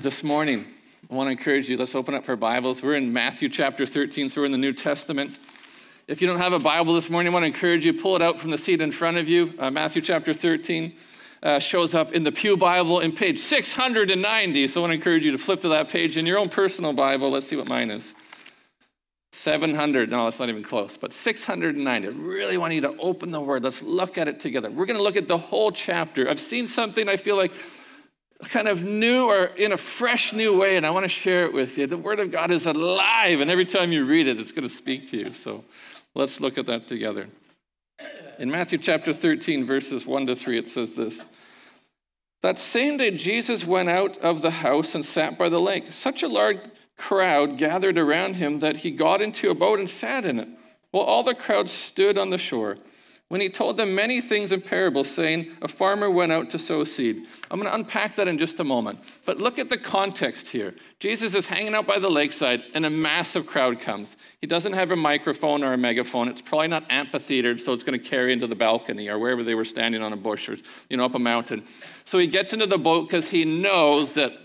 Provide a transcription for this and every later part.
this morning, I want to encourage you, let's open up our Bibles. We're in Matthew chapter 13, so we're in the New Testament. If you don't have a Bible this morning, I want to encourage you, pull it out from the seat in front of you. Matthew chapter 13 shows up in the Pew Bible in page 690, so I want to encourage you to flip to that page in your own personal Bible. Let's see what mine is. 700, no, it's not even close, but 690. I really want you to open the Word. Let's look at it together. We're going to look at the whole chapter. I've seen something I feel like kind of new or in a fresh new way, and I want to share it with you. The Word of God is alive, and every time you read it, it's going to speak to you. So let's look at that together. In Matthew chapter 13, verses 1 to 3, it says this. That same day, Jesus went out of the house and sat by the lake. Such a large crowd gathered around him that he got into a boat and sat in it, while all the crowd stood on the shore. When he told them many things in parables, saying, a farmer went out to sow seed. I'm going to unpack that in just a moment. But look at the context here. Jesus is hanging out by the lakeside, and a massive crowd comes. He doesn't have a microphone or a megaphone. It's probably not amphitheatered, so it's going to carry into the balcony or wherever they were standing on a bush or up a mountain. So he gets into the boat because he knows that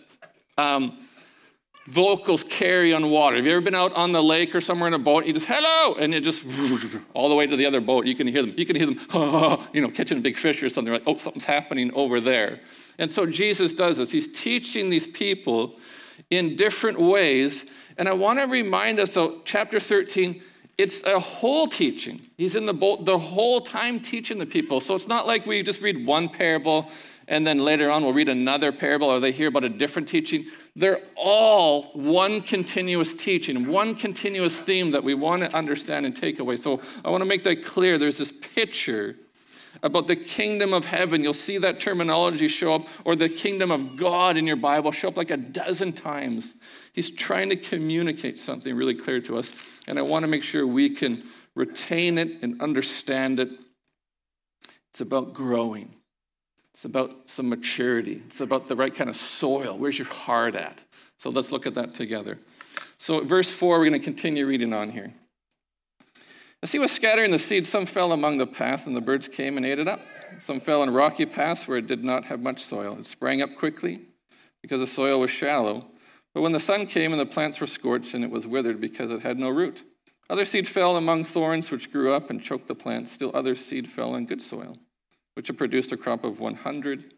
vocals carry on water. Have you ever been out on the lake or somewhere in a boat? You just, hello, and it just all the way to the other boat. You can hear them. You can hear them, catching a big fish or something. Like, oh, something's happening over there. And so Jesus does this. He's teaching these people in different ways. And I want to remind us, so chapter 13, it's a whole teaching. He's in the boat the whole time teaching the people. So it's not like we just read one parable and then later on we'll read another parable or they hear about a different teaching. They're all one continuous teaching, one continuous theme that we want to understand and take away. So I want to make that clear. There's this picture about the kingdom of heaven. You'll see that terminology show up, or the kingdom of God in your Bible show up like a dozen times. He's trying to communicate something really clear to us, and I want to make sure we can retain it and understand it. It's about growing. It's about some maturity. It's about the right kind of soil. Where's your heart at? So let's look at that together. So at verse 4, we're going to continue reading on here. As he was scattering the seed, some fell among the path, and the birds came and ate it up. Some fell in rocky paths where it did not have much soil. It sprang up quickly because the soil was shallow. But when the sun came and the plants were scorched, and it was withered because it had no root. Other seed fell among thorns, which grew up and choked the plant. Still other seed fell in good soil, which had produced a crop of 100,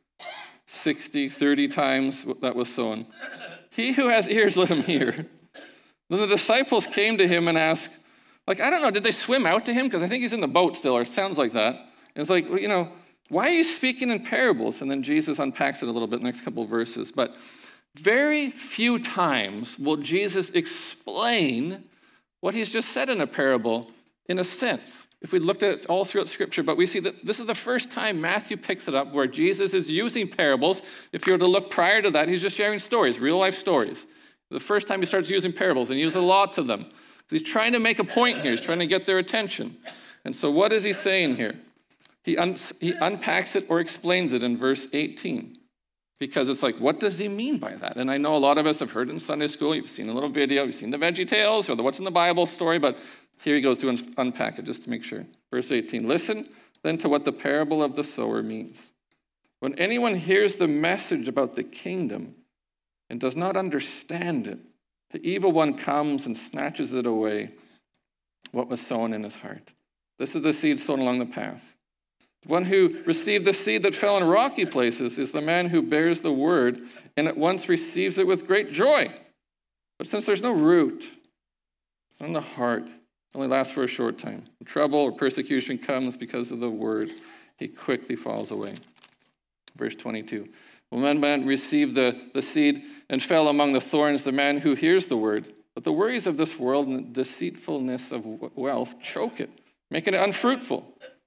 60, 30 times that was sown. He who has ears, let him hear. Then the disciples came to him and asked, I don't know, did they swim out to him? Because I think he's in the boat still, or it sounds like that. And it's like, why are you speaking in parables? And then Jesus unpacks it a little bit in the next couple of verses. But very few times will Jesus explain what he's just said in a parable in a sense. If we looked at it all throughout Scripture, but we see that this is the first time Matthew picks it up where Jesus is using parables. If you were to look prior to that, he's just sharing stories, real-life stories. The first time he starts using parables, and he uses lots of them. He's trying to make a point here. He's trying to get their attention. And so what is he saying here? He unpacks it or explains it in verse 18. Because it's like, what does he mean by that? And I know a lot of us have heard it in Sunday school. You've seen a little video. You've seen the Veggie Tales or the What's in the Bible story. But here he goes to unpack it just to make sure. Verse 18, listen then to what the parable of the sower means. When anyone hears the message about the kingdom and does not understand it, the evil one comes and snatches it away, what was sown in his heart. This is the seed sown along the path. The one who received the seed that fell in rocky places is the man who bears the word and at once receives it with great joy. But since there's no root, it's not in the heart, it only lasts for a short time. When trouble or persecution comes because of the word, he quickly falls away. Verse 22. When one man received the seed and fell among the thorns, the man who hears the word, but the worries of this world and the deceitfulness of wealth choke it, making it unfruitful.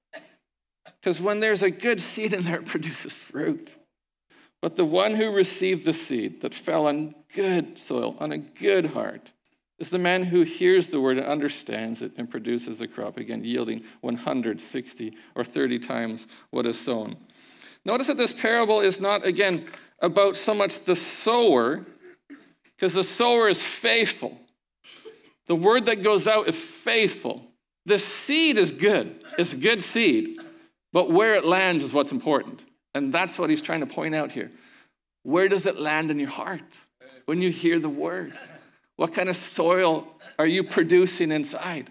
Because when there's a good seed in there, it produces fruit. But the one who received the seed that fell on good soil, on a good heart, is the man who hears the word and understands it and produces a crop, again, yielding 100, 60, or 30 times what is sown. Notice that this parable is not, again, about so much the sower, because the sower is faithful. The word that goes out is faithful. The seed is good. It's a good seed. But where it lands is what's important. And that's what he's trying to point out here. Where does it land in your heart? when you hear the word? What kind of soil are you producing inside?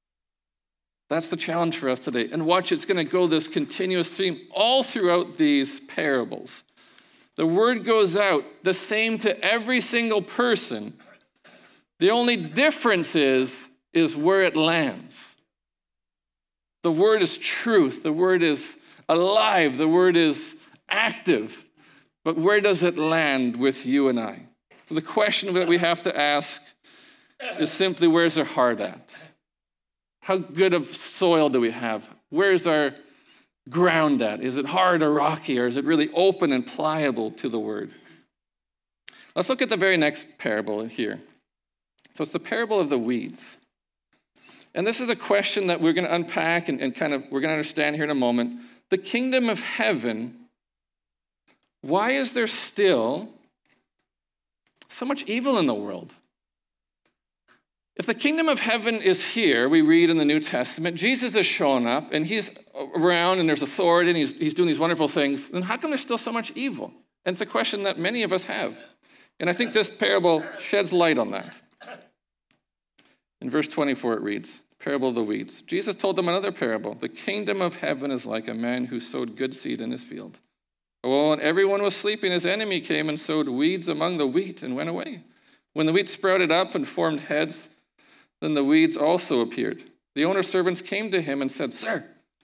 That's the challenge for us today. And watch, it's going to go this continuous theme all throughout these parables. The word goes out the same to every single person. The only difference is where it lands. The word is truth. The word is alive. The word is active. But where does it land with you and I? So the question that we have to ask is simply, where's our heart at? How good of soil do we have? Where's our ground at? Is it hard or rocky, or is it really open and pliable to the word? Let's look at the very next parable here. So it's the parable of the weeds. And this is a question that we're going to unpack and we're going to understand here in a moment. The kingdom of heaven, why is there still so much evil in the world? If the kingdom of heaven is here, we read in the New Testament, Jesus has shown up and he's around and there's authority and he's doing these wonderful things, then how come there's still so much evil? And it's a question that many of us have. And I think this parable sheds light on that. In verse 24 it reads, parable of the weeds. Jesus told them another parable. The kingdom of heaven is like a man who sowed good seed in his field. Well, when everyone was sleeping, his enemy came and sowed weeds among the wheat and went away. When the wheat sprouted up and formed heads, then the weeds also appeared. The owner's servants came to him and said, Sir,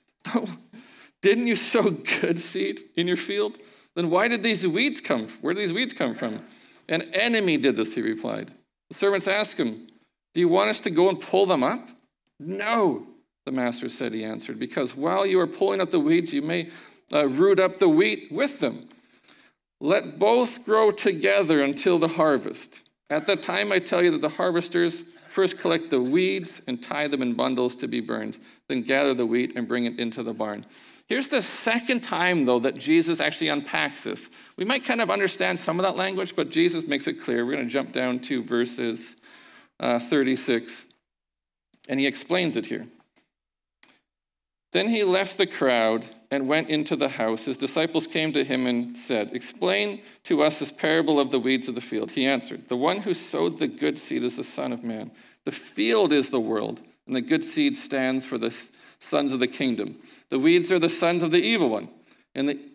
didn't you sow good seed in your field? Then why did these weeds come? Where did these weeds come from? An enemy did this, he replied. The servants asked him, do you want us to go and pull them up? No, the master said, he answered, because while you are pulling up the weeds, you may root up the wheat with them. Let both grow together until the harvest. At that time, I tell you that the harvesters first collect the weeds and tie them in bundles to be burned, then gather the wheat and bring it into the barn. Here's the second time, though, that Jesus actually unpacks this. We might kind of understand some of that language, but Jesus makes it clear. We're going to jump down to verses 36, and he explains it here. Then he left the crowd and went into the house. His disciples came to him and said, explain to us this parable of the weeds of the field. He answered, the one who sowed the good seed is the Son of Man. The field is the world, and the good seed stands for the sons of the kingdom. The weeds are the sons of the evil one, and the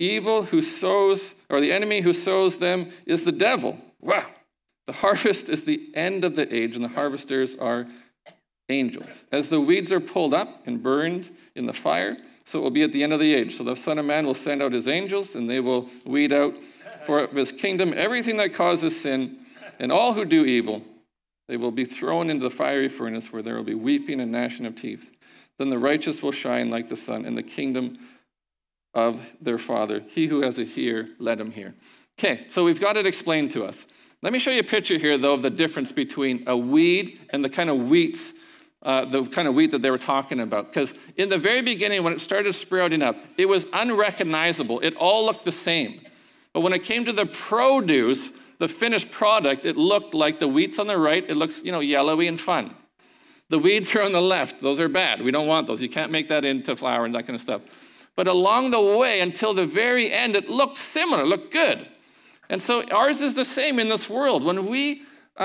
enemy who sows them is the devil. Wow. The harvest is the end of the age, and the harvesters are angels. As the weeds are pulled up and burned in the fire, so it will be at the end of the age. So the Son of Man will send out his angels, and they will weed out for his kingdom everything that causes sin, and all who do evil. They will be thrown into the fiery furnace, where there will be weeping and gnashing of teeth. Then the righteous will shine like the sun in the kingdom of their Father. He who has an ear, let him hear. Okay, so we've got it explained to us. Let me show you a picture here, though, of the difference between a weed and the kind of wheat that they were talking about. Because in the very beginning, when it started sprouting up, it was unrecognizable. It all looked the same. But when it came to the produce, the finished product, it looked like the wheat's on the right. It looks, yellowy and fun. The weeds are on the left. Those are bad. We don't want those. You can't make that into flour and that kind of stuff. But along the way, until the very end, it looked similar, looked good. And so ours is the same in this world. When we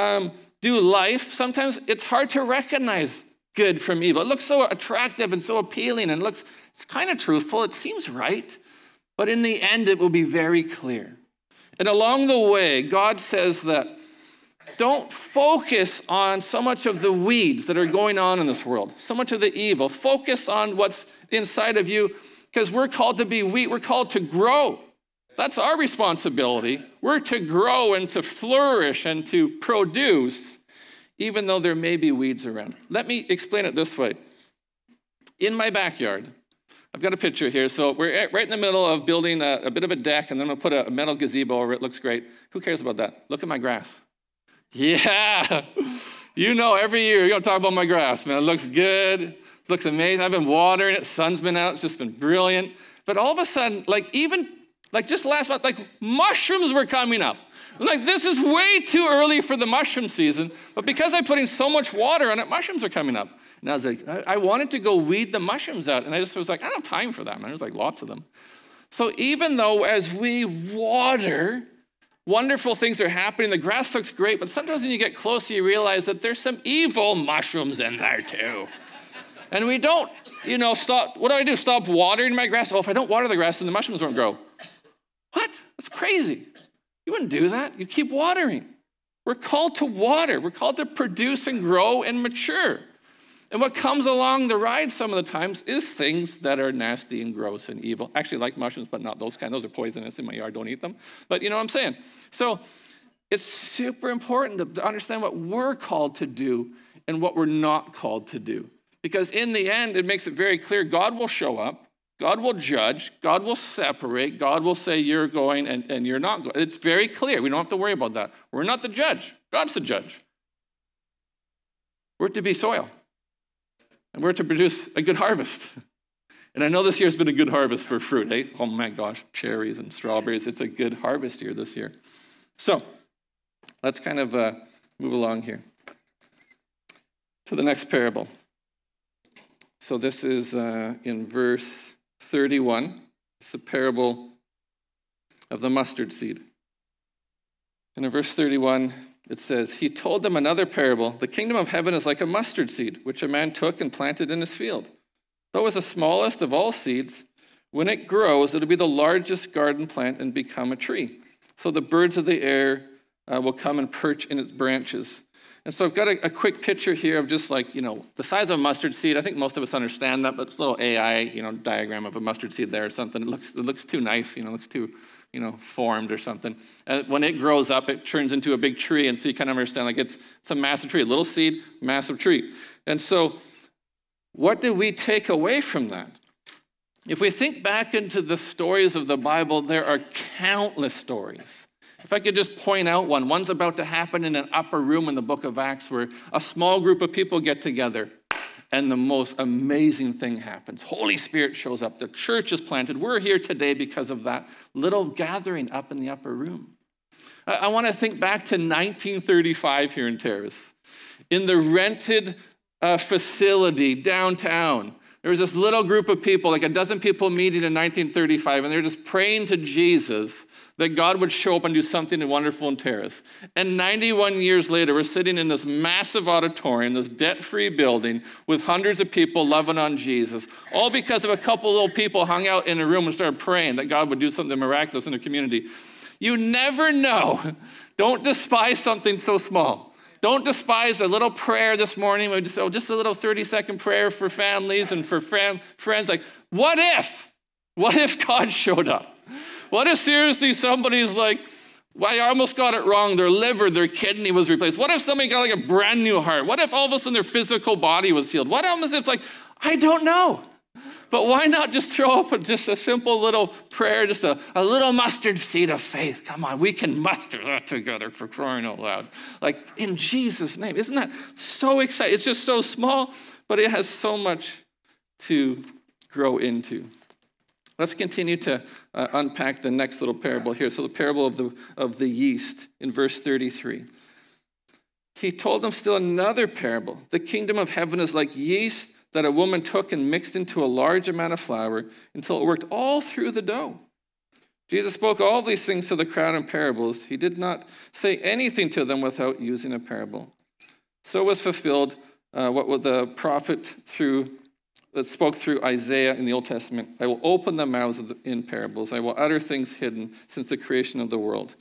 do life, sometimes it's hard to recognize good from evil. It looks so attractive and so appealing, and it's kind of truthful. It seems right. But in the end, it will be very clear. And along the way, God says that don't focus on so much of the weeds that are going on in this world, so much of the evil. Focus on what's inside of you, because we're called to be wheat. We're called to grow. That's our responsibility. We're to grow and to flourish and to produce, even though there may be weeds around. Let me explain it this way. In my backyard, I've got a picture here. So we're right in the middle of building a bit of a deck, and then I'm going to put a metal gazebo over it. It looks great. Who cares about that? Look at my grass. Yeah. Every year you're going to talk about my grass, man. It looks good. It looks amazing. I've been watering it. Sun's been out. It's just been brilliant. But all of a sudden, just last month, mushrooms were coming up. This is way too early for the mushroom season. But because I'm putting so much water on it, mushrooms are coming up. And I was like, I wanted to go weed the mushrooms out. And I just was like, I don't have time for that, man. There's lots of them. So even though as we water, wonderful things are happening. The grass looks great, but sometimes when you get closer, you realize that there's some evil mushrooms in there too. And we don't, stop. What do? Stop watering my grass? Oh, if I don't water the grass, then the mushrooms won't grow. What? That's crazy. You wouldn't do that. You keep watering. We're called to water. We're called to produce and grow and mature. And what comes along the ride some of the times is things that are nasty and gross and evil. Actually, like mushrooms, but not those kind. Those are poisonous in my yard. Don't eat them. But you know what I'm saying? So it's super important to understand what we're called to do and what we're not called to do. Because in the end, it makes it very clear God will show up. God will judge. God will separate. God will say you're going and you're not going. It's very clear. We don't have to worry about that. We're not the judge. God's the judge. We're to be soil. And we're to produce a good harvest. And I know this year's been a good harvest for fruit. Hey? Oh my gosh, cherries and strawberries. It's a good harvest year this year. So let's kind of move along here to the next parable. So this is in verse 31. It's the parable of the mustard seed. And in verse 31, it says, he told them another parable. The kingdom of heaven is like a mustard seed, which a man took and planted in his field. Though it was the smallest of all seeds, when it grows, it'll be the largest garden plant and become a tree. So the birds of the air will come and perch in its branches. And so I've got a quick picture here of just like, the size of a mustard seed. I think most of us understand that, but it's a little AI, diagram of a mustard seed there or something. It looks too nice, it looks too, formed or something. And when it grows up, it turns into a big tree. And so you kind of understand, like it's a massive tree, a little seed, massive tree. And so what do we take away from that? If we think back into the stories of the Bible, there are countless stories. If I could just point out one, one's about to happen in an upper room in the book of Acts where a small group of people get together and the most amazing thing happens. Holy Spirit shows up. The church is planted. We're here today because of that little gathering up in the upper room. I want to think back to 1935 here in Terrace. In the rented facility downtown, there was this little group of people, like a dozen people meeting in 1935, and they're just praying to Jesus that God would show up and do something wonderful in Terrace. And 91 years later, we're sitting in this massive auditorium, this debt-free building with hundreds of people loving on Jesus, all because of a couple little people hung out in a room and started praying that God would do something miraculous in their community. You never know. Don't despise something so small. Don't despise a little prayer this morning, just a little 30-second prayer for families and for friends. Like, what if? What if God showed up? What if seriously somebody's like, well, I almost got it wrong. Their liver, their kidney was replaced. What if somebody got like a brand new heart? What if all of a sudden their physical body was healed? What happens if I don't know. But why not just throw up just a simple little prayer, just a little mustard seed of faith? Come on, we can muster that together for crying out loud. Like in Jesus' name. Isn't that so exciting? It's just so small, but it has so much to grow into. Let's continue to unpack the next little parable here. So the parable of the yeast in verse 33. He told them still another parable. The kingdom of heaven is like yeast that a woman took and mixed into a large amount of flour until it worked all through the dough. Jesus spoke all these things to the crowd in parables. He did not say anything to them without using a parable. So was fulfilled what the prophet that spoke through Isaiah in the Old Testament. I will open the mouths in parables. I will utter things hidden since the creation of the world.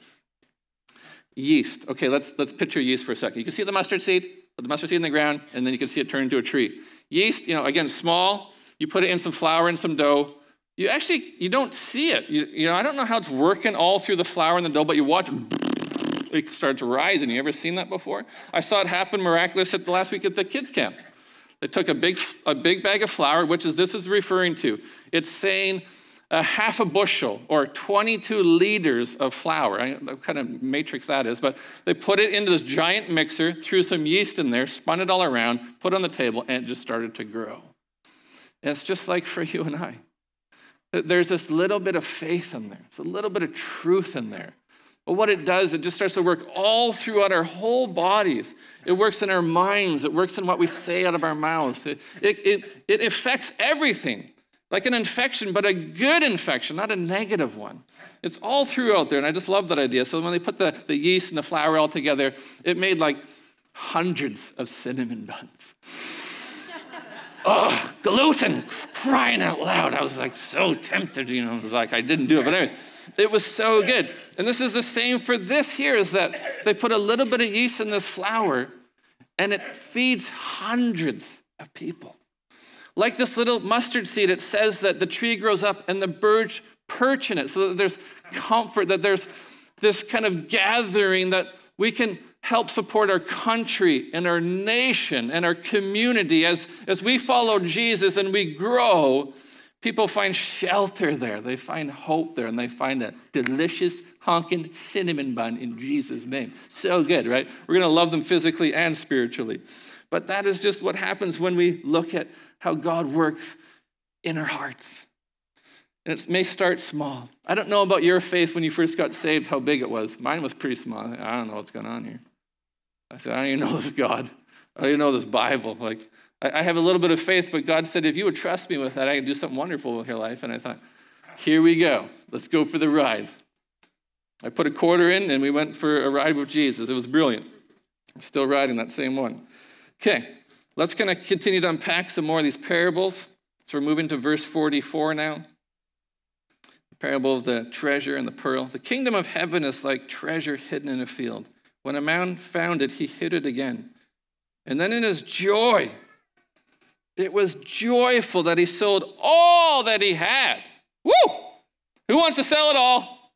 Yeast. Okay, let's picture yeast for a second. You can see the mustard seed, put the mustard seed in the ground, and then you can see it turn into a tree. Yeast, again, small. You put it in some flour and some dough. You don't see it. I don't know how it's working all through the flour and the dough, but you watch it start to rise. And you ever seen that before? I saw it happen miraculous at the last week at the kids' camp. They took a big bag of flour, this is referring to. It's saying a half a bushel or 22 liters of flour. What kind of matrix that is, but they put it into this giant mixer, threw some yeast in there, spun it all around, put it on the table, and it just started to grow. And it's just like for you and I. There's this little bit of faith in there. There's a little bit of truth in there. But what it does, it just starts to work all throughout our whole bodies. It works in our minds. It works in what we say out of our mouths. It affects everything. Like an infection, but a good infection, not a negative one. It's all throughout there, and I just love that idea. So when they put the yeast and the flour all together, it made like hundreds of cinnamon buns. Oh, gluten, crying out loud. I was like so tempted, I was like, I didn't do it. But anyways, it was so good. And this is the same for this here, is that they put a little bit of yeast in this flour, and it feeds hundreds of people. Like this little mustard seed, it says that the tree grows up and the birds perch in it, so that there's comfort, that there's this kind of gathering that we can help support our country and our nation and our community. As we follow Jesus and we grow, people find shelter there. They find hope there, and they find a delicious honking cinnamon bun in Jesus' name. So good, right? We're going to love them physically and spiritually. But that is just what happens when we look at how God works in our hearts. And it may start small. I don't know about your faith when you first got saved, how big it was. Mine was pretty small. I don't know what's going on here. I said, I don't even know this God. I don't even know this Bible. Like, I have a little bit of faith, but God said, if you would trust me with that, I could do something wonderful with your life. And I thought, here we go. Let's go for the ride. I put a quarter in, and we went for a ride with Jesus. It was brilliant. I'm still riding that same one. Okay, let's kind of continue to unpack some more of these parables. So we're moving to verse 44 now. The parable of the treasure and the pearl. The kingdom of heaven is like treasure hidden in a field. When a man found it, he hid it again. And then in his joy, it was joyful that he sold all that he had. Woo! Who wants to sell it all?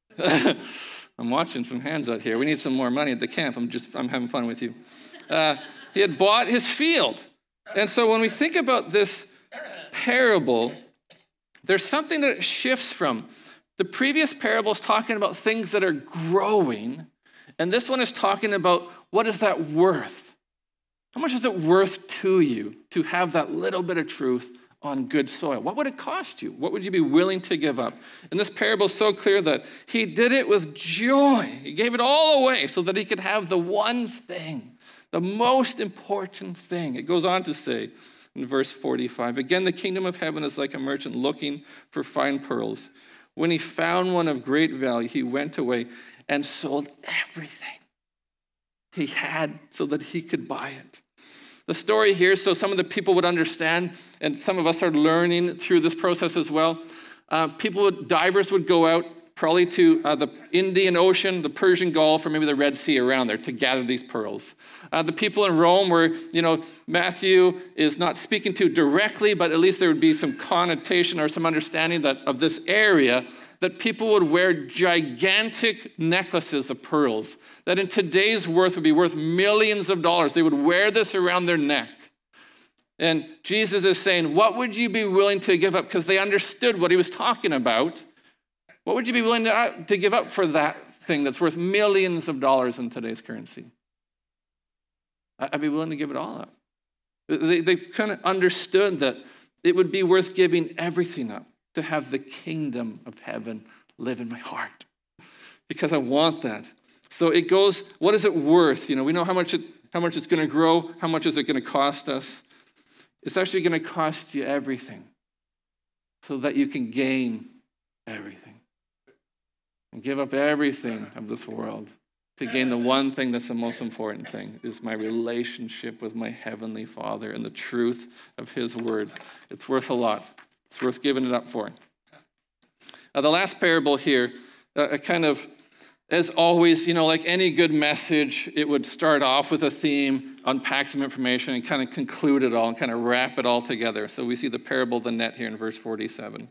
I'm watching some hands out here. We need some more money at the camp. I'm having fun with you. He had bought his field. And so when we think about this parable, there's something that it shifts from. The previous parable is talking about things that are growing, and this one is talking about what is that worth? How much is it worth to you to have that little bit of truth on good soil? What would it cost you? What would you be willing to give up? And this parable is so clear that he did it with joy. He gave it all away so that he could have the one thing, the most important thing. It goes on to say in verse 45, again, the kingdom of heaven is like a merchant looking for fine pearls. When he found one of great value, he went away and sold everything he had so that he could buy it. The story here, so some of the people would understand, and some of us are learning through this process as well. Divers would go out probably to the Indian Ocean, the Persian Gulf, or maybe the Red Sea around there to gather these pearls. The people in Rome where, Matthew is not speaking to directly, but at least there would be some connotation or some understanding of this area, that people would wear gigantic necklaces of pearls that in today's worth would be worth millions of dollars. They would wear this around their neck. And Jesus is saying, what would you be willing to give up? Because they understood what he was talking about. What would you be willing to give up for that thing that's worth millions of dollars in today's currency? I'd be willing to give it all up. They kind of understood that it would be worth giving everything up to have the kingdom of heaven live in my heart, because I want that. So it goes, what is it worth? We know how much it's going to grow. How much is it going to cost us? It's actually going to cost you everything so that you can gain everything and give up everything of this world to gain the one thing that's the most important thing, is my relationship with my Heavenly Father and the truth of His Word. It's worth a lot. It's worth giving it up for. The last parable here, kind of, as always, like any good message, it would start off with a theme, unpack some information, and kind of conclude it all and kind of wrap it all together. So we see the parable of the net here in verse 47.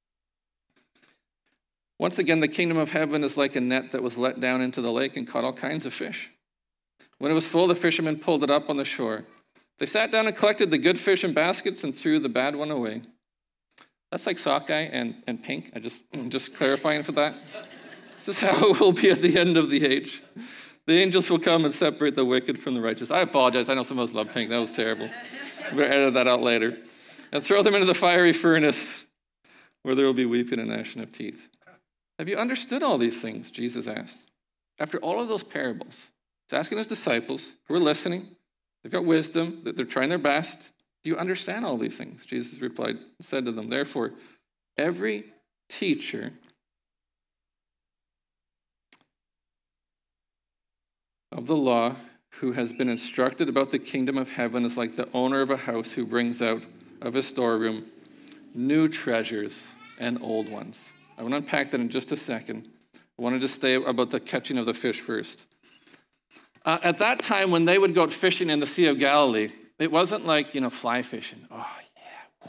Once again, the kingdom of heaven is like a net that was let down into the lake and caught all kinds of fish. When it was full, the fishermen pulled it up on the shore. They sat down and collected the good fish in baskets and threw the bad one away. That's like sockeye and pink. I just clarifying for that. This is how it will be at the end of the age. The angels will come and separate the wicked from the righteous. I apologize. I know some of us love pink. That was terrible. I'm going to edit that out later. And throw them into the fiery furnace where there will be weeping and gnashing of teeth. Have you understood all these things? Jesus asked. After all of those parables, he's asking his disciples who are listening. They've got wisdom. They're trying their best. Do you understand all these things? Jesus said to them, therefore, every teacher of the law who has been instructed about the kingdom of heaven is like the owner of a house who brings out of his storeroom new treasures and old ones. I want to unpack that in just a second. I wanted to stay about the catching of the fish first. At that time, when they would go out fishing in the Sea of Galilee, it wasn't like, fly fishing. Oh, yeah.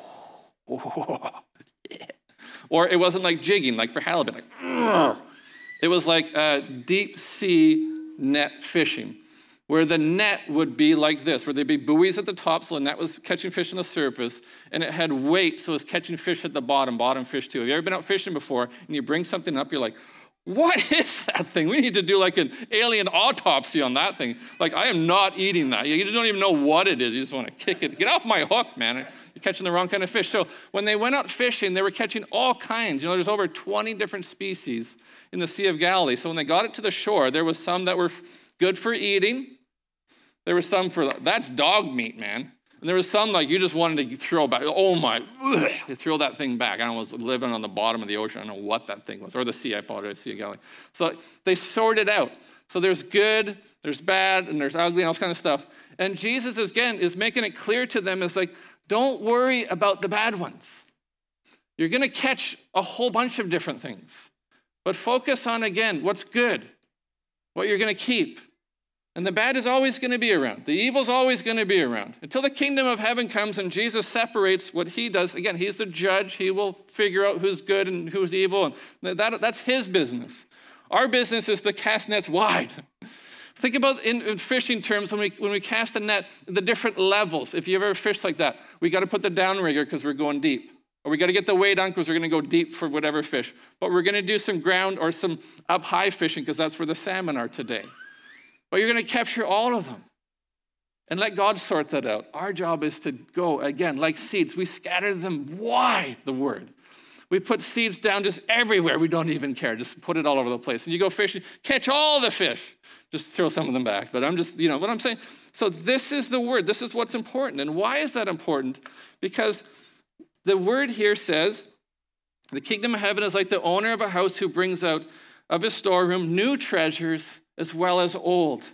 Oh, yeah. Or it wasn't like jigging, like for halibut. Like, Urgh. It was like deep sea net fishing, where the net would be like this, where there'd be buoys at the top, so the net was catching fish on the surface, and it had weight, so it was catching fish at the bottom fish too. Have you ever been out fishing before, and you bring something up, you're like, what is that thing? We need to do like an alien autopsy on that thing. Like, I am not eating that. You don't even know what it is. You just want to kick it. Get off my hook, man. You're catching the wrong kind of fish. So when they went out fishing, they were catching all kinds. There's over 20 different species in the Sea of Galilee. So when they got it to the shore, there was some that were good for eating. There was some that's dog meat, man. And there was some like you just wanted to throw back. Oh my, you throw that thing back. I was living on the bottom of the ocean. I don't know what that thing was. Or the sea, I apologize, Sea of Galilee. So they sorted out. So there's good, there's bad, and there's ugly, and all this kind of stuff. And Jesus, again, is making it clear to them, is like, don't worry about the bad ones. You're going to catch a whole bunch of different things. But focus on, again, what's good, what you're going to keep. And the bad is always going to be around. The evil's always going to be around. Until the kingdom of heaven comes and Jesus separates what he does. Again, he's the judge. He will figure out who's good and who's evil. And that's his business. Our business is to cast nets wide. Think about in fishing terms, when we cast a net, the different levels. If you ever fish like that, we got to put the downrigger because we're going deep. Or we got to get the weight on because we're going to go deep for whatever fish. But we're going to do some ground or some up high fishing because that's where the salmon are today. But you're going to capture all of them and let God sort that out. Our job is to go, again, like seeds. We scatter them wide, the word. We put seeds down just everywhere. We don't even care. Just put it all over the place. And you go fishing, catch all the fish. Just throw some of them back. But I'm just, what I'm saying. So this is the word. This is what's important. And why is that important? Because the word here says, the kingdom of heaven is like the owner of a house who brings out of his storeroom new treasures as well as old.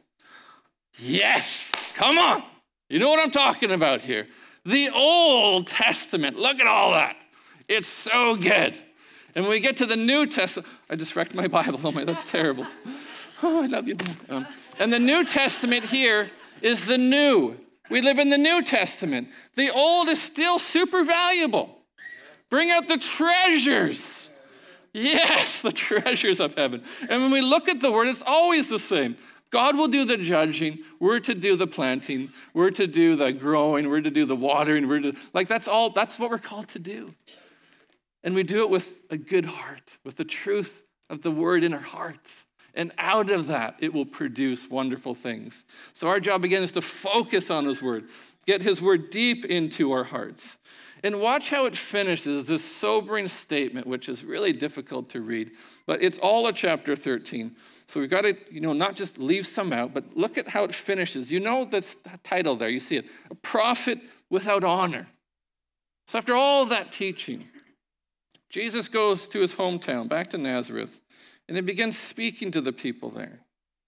Yes, come on. You know what I'm talking about here. The Old Testament, look at all that. It's so good. And when we get to the New Testament, I just wrecked my Bible. Oh my, that's terrible. Oh, I love you. And the New Testament here is the new. We live in the New Testament. The old is still super valuable. Bring out the treasures. Yes, the treasures of heaven. And when we look at the word, it's always the same. God will do the judging. We're to do the planting. We're to do the growing. We're to do the watering. That's what we're called to do. And we do it with a good heart, with the truth of the word in our hearts. And out of that, it will produce wonderful things. So our job, again, is to focus on his word, get his word deep into our hearts. And watch how it finishes, this sobering statement, which is really difficult to read. But it's all of chapter 13. So we've got to, not just leave some out, but look at how it finishes. You know the title there, you see it. A prophet without honor. So after all that teaching, Jesus goes to his hometown, back to Nazareth, and he begins speaking to the people there.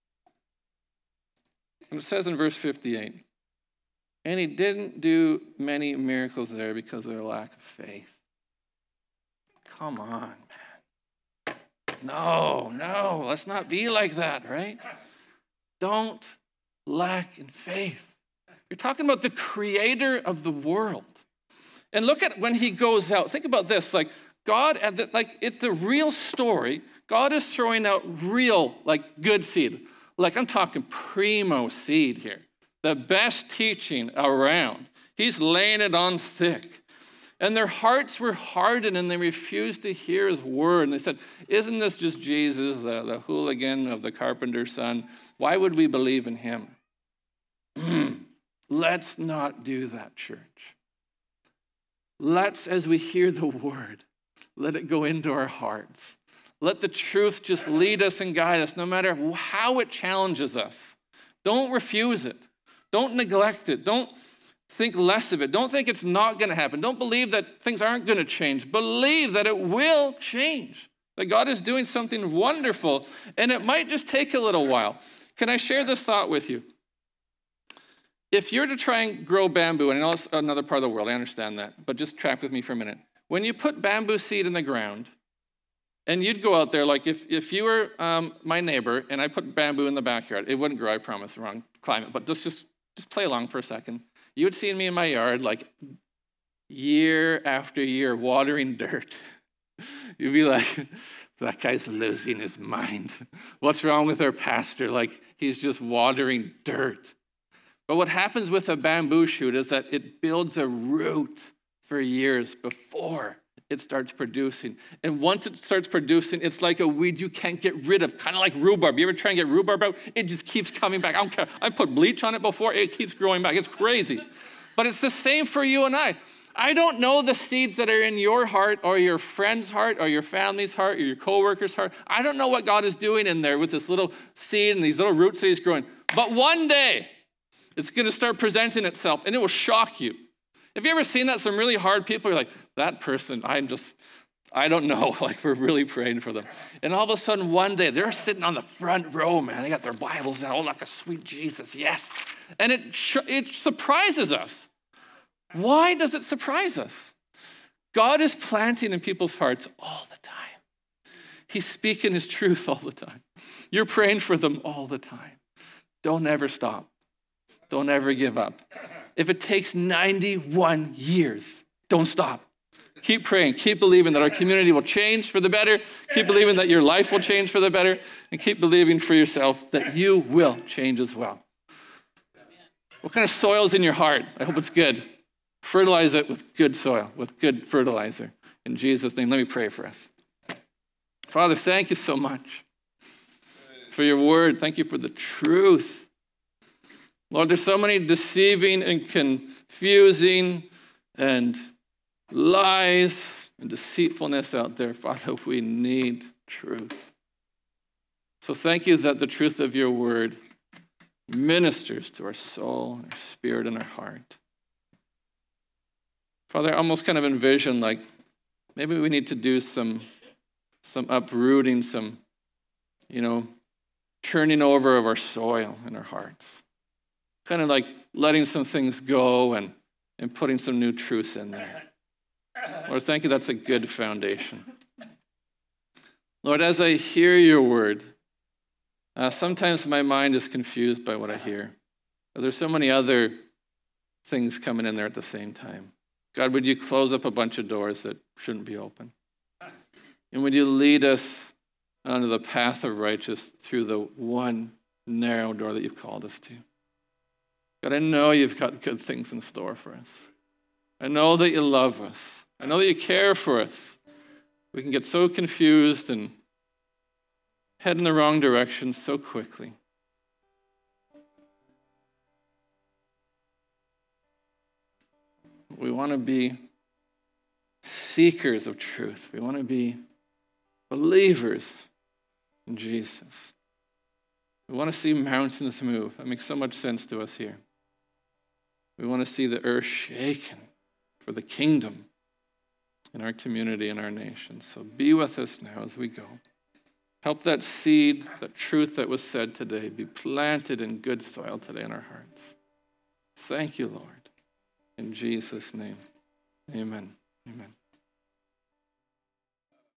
And it says in verse 58, and he didn't do many miracles there because of their lack of faith. Come on, man. No, let's not be like that, right? Don't lack in faith. You're talking about the creator of the world. And look at when he goes out. Think about this, like God, it's the real story. God is throwing out real, good seed. Like I'm talking primo seed here. The best teaching around. He's laying it on thick. And their hearts were hardened and they refused to hear his word. And they said, isn't this just Jesus, the hooligan of the carpenter's son? Why would we believe in him? Let's not do that, church. Let's, as we hear the word, let it go into our hearts. Let the truth just lead us and guide us, no matter how it challenges us. Don't refuse it. Don't neglect it. Don't think less of it. Don't think it's not going to happen. Don't believe that things aren't going to change. Believe that it will change, that God is doing something wonderful, and it might just take a little while. Can I share this thought with you? If you're to try and grow bamboo, and I know it's another part of the world, I understand that, but just track with me for a minute. When you put bamboo seed in the ground, and you'd go out there, like if you were my neighbor and I put bamboo in the backyard, it wouldn't grow, I promise, wrong climate, but just play along for a second. You would see me in my yard like year after year watering dirt. You'd be like, that guy's losing his mind. What's wrong with our pastor? Like, he's just watering dirt. But what happens with a bamboo shoot is that it builds a root for years before it starts producing. And once it starts producing, it's like a weed you can't get rid of, kind of like rhubarb. You ever try and get rhubarb out? It just keeps coming back. I don't care. I put bleach on it before. It keeps growing back. It's crazy. But it's the same for you and I. I don't know the seeds that are in your heart or your friend's heart or your family's heart or your coworker's heart. I don't know what God is doing in there with this little seed and these little roots that he's growing. But one day, it's going to start presenting itself, and it will shock you. Have you ever seen that? Some really hard people are like, that person, I don't know. Like, we're really praying for them. And all of a sudden, one day, they're sitting on the front row, man. They got their Bibles out, oh, like a sweet Jesus, yes. And it surprises us. Why does it surprise us? God is planting in people's hearts all the time. He's speaking his truth all the time. You're praying for them all the time. Don't ever stop. Don't ever give up. If it takes 91 years, don't stop. Keep praying. Keep believing that our community will change for the better. Keep believing that your life will change for the better. And keep believing for yourself that you will change as well. What kind of soil is in your heart? I hope it's good. Fertilize it with good soil, with good fertilizer. In Jesus' name, let me pray for us. Father, thank you so much for your word. Thank you for the truth. Lord, there's so many deceiving and confusing and lies and deceitfulness out there. Father, we need truth. So thank you that the truth of your word ministers to our soul, our spirit, and our heart. Father, I almost kind of envision like maybe we need to do some uprooting, some, turning over of our soil in our hearts. Kind of like letting some things go and putting some new truth in there. Lord, thank you, that's a good foundation. Lord, as I hear your word, sometimes my mind is confused by what I hear. There's so many other things coming in there at the same time. God, would you close up a bunch of doors that shouldn't be open? And would you lead us onto the path of righteousness through the one narrow door that you've called us to? God, I know you've got good things in store for us. I know that you love us. I know that you care for us. We can get so confused and head in the wrong direction so quickly. We want to be seekers of truth. We want to be believers in Jesus. We want to see mountains move. That makes so much sense to us here. We want to see the earth shaken for the kingdom in our community and our nation. So be with us now as we go. Help that seed, that truth that was said today, be planted in good soil today in our hearts. Thank you, Lord. In Jesus' name, amen. Amen.